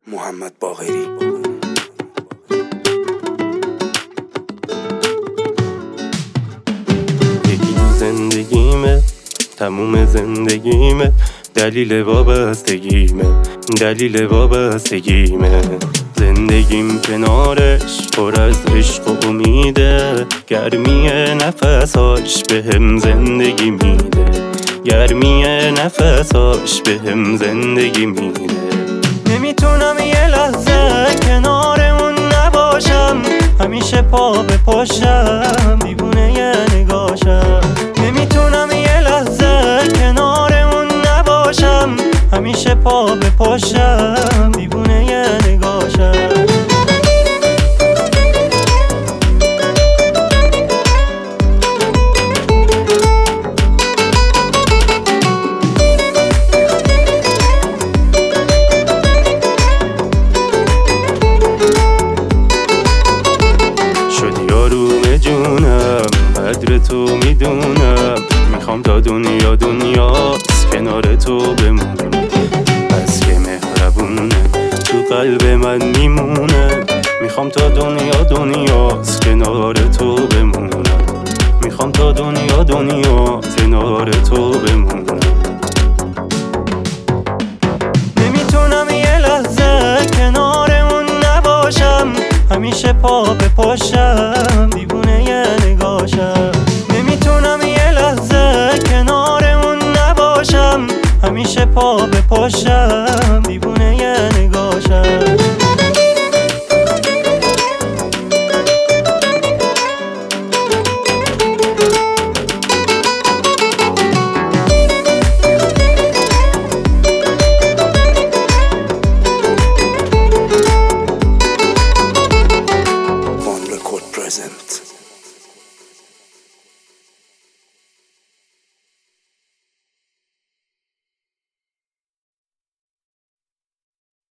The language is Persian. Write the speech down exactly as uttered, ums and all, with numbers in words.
محمد باقری. یکی زندگیمه، تموم زندگیمه، دلیل وابستگیمه، دلیل وابستگیمه. زندگیم کنارش پر از عشق و امیده، گرمی نفساش به هم زندگی میده، گرمی نفساش به هم زندگی میده. نمیتونم یه لحظه کنار اون نباشم، همیشه پا به پشتم دیوونه یه نگاشم. نمیتونم یه لحظه کنار اون نباشم، همیشه پا به پشتم دیوونه یه نگاشم. قدر تو میدونم، میخوام تا دنیا دنیاست کنار تو بمونم. بس که مهربونه تو قلب من میمونه، میخوام تا دنیا دنیاست کنار تو بمونم. میخوام تا دنیا دنیا کنار تو بمونم. نمیتونم یه لحظه کنار اون نباشم، همیشه پا به پشتم دیوونه یه نگاشم. نمیتونم یه لحظه کنار اون نباشم، همیشه پا به پشتم